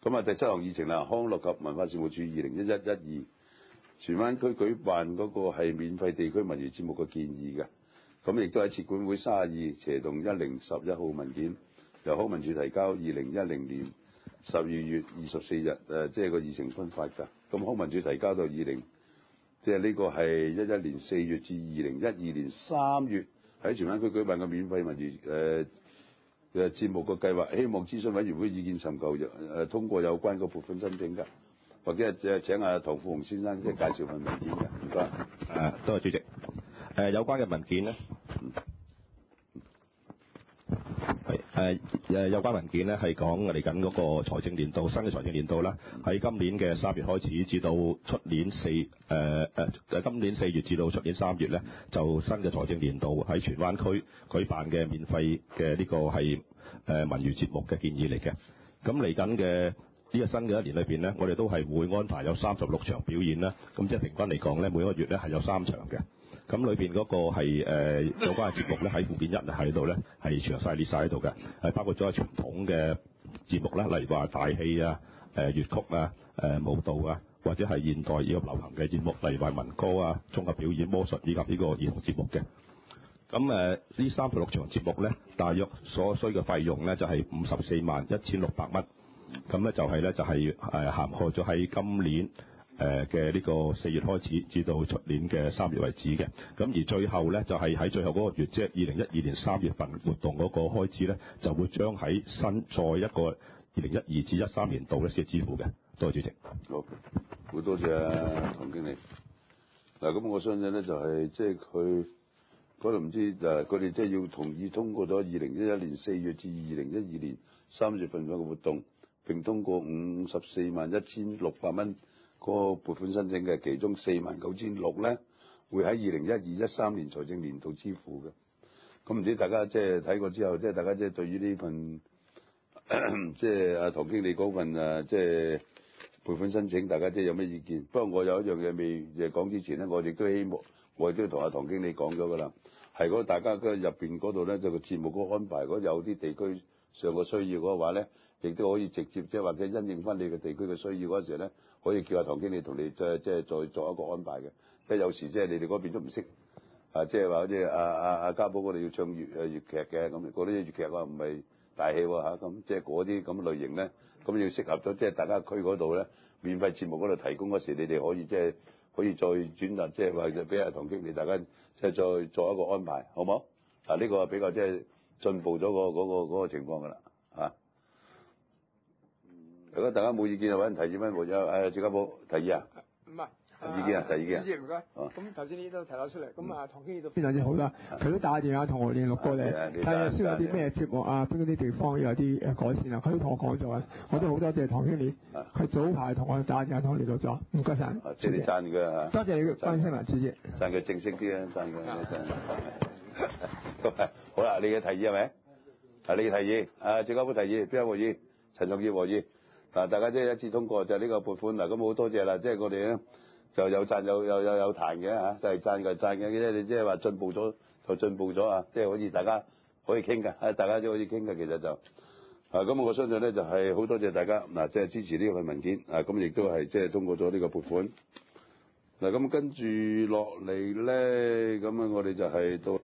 咁啊，第7項議程啦，康樂及文化事務處2011-12荃灣區舉辦嗰個係免費地區文娛節目嘅建議嘅，咁亦都喺設管會32/1011號文件，由康文署提交2010年12月24日，即係個議程分發㗎。咁康文署提交到即係呢個係11年4月至2012年3月喺荃灣區舉辦嘅免費文娛節目嘅計劃，希望諮詢委員會意見尋求通過有關嘅撥款申請㗎，或者係請阿唐富雄先生即係介紹份文件㗎，唔該。 多謝主席。有關嘅文件咧，有關文件咧係講嚟緊嗰個財政年度，新嘅財政年度啦，喺今年嘅3月開始，至到出年今年4月至到出年3月咧，就新嘅財政年度喺荃灣區舉辦嘅免費嘅呢個係文娛節目嘅建議嚟嘅。咁嚟緊嘅呢個新嘅一年裏邊咧，我哋都係會安排有36場表演啦。咁即係平均嚟講咧，每個月咧係有3場嘅。咁裏邊嗰個係有關嘅節目咧，喺附件1喺度咧係詳細列晒喺度嘅，包括咗傳統嘅節目啦，例如話大戲啊、粵曲啊、舞蹈啊，或者係現代以及流行嘅節目，例如話民歌啊、綜合表演、魔術以及呢個兒童節目嘅。咁呢36場節目咧，大約所需嘅費用咧就係541600蚊。咁咧就係涵蓋咗喺今年嘅呢個4月開始至到出年嘅3月為止嘅。咁而最後咧就係喺最後嗰個月，即係2012年3月份活動嗰個開支咧，就會將喺再一個2012至13年度咧先支付嘅。多謝主席。 好多謝啊唐經理。嗱，咁我相信咧就係即係佢嗰度唔知佢哋即係要同意通過咗2011年4月至2012年3月份嘅活動，並通過541600蚊嗰個撥款申請嘅，其中49600咧會喺2012-13年財政年度支付嘅。咁唔知大家即係睇過之後，即係大家即係對於呢份即係阿唐經理嗰份即係撥款申請，大家即係有咩意見？不過我有一樣嘢未講之前咧，我亦都希望我亦都同阿唐經理講咗㗎啦，係嗰大家嘅入邊嗰度咧，就個節目嗰個安排，如果有啲地區上個需要嘅話咧，亦都可以直接即係或者因應翻你嘅地區嘅需要嗰時咧，可以叫阿唐經理同你即係再作一個安排嘅。即係有時即係你哋嗰邊都唔識即係話好似阿家寶嗰度要唱粵劇嘅，咁嗰啲粵劇話唔係大戲喎咁即係嗰啲咁類型咧，咁要適合咗即係大家區嗰度咧，免費節目嗰度提供嗰時，你哋可以即係可以再轉達，即係話俾阿唐經理大家即係再做一個安排，好冇？呢個比較即係進步咗嗰個情況㗎啦嚇。如果大家冇意見，就揾人提議咩？冇有趙家寶提議啊？ 唔係意見啊，提意見啊。 主席唔該。咁頭先你都提咗出嚟，咁唐經理都非常之好啦。佢都打電話同我聯絡過嚟，睇下需要有啲咩節目啊，邊啲地方有啲改善啊，佢都同我講咗啊。我都好多謝唐經理，佢早排同我打電話同我聯絡咗，唔該晒。 即係你讚佢啊！ 多謝你嘅關心啊，主席。 讚佢正式啲啊，讚佢。好啦，你嘅提議係咪？你嘅提議，趙家寶提議，邊個和議？陳仲業和議。大家即係一致通過就係呢個撥款嗱，咁好多謝啦，即係我哋咧就有讚有彈嘅嚇，就係讚嘅，你即係話進步咗就進步咗啊，即係可以大家可以傾嘅，大家都可以傾嘅，其實就咁我相信咧就係好多謝大家嗱，即係支持呢份文件咁亦都係即係通過咗呢個撥款嗱，咁跟住落嚟咧，咁我哋就係到。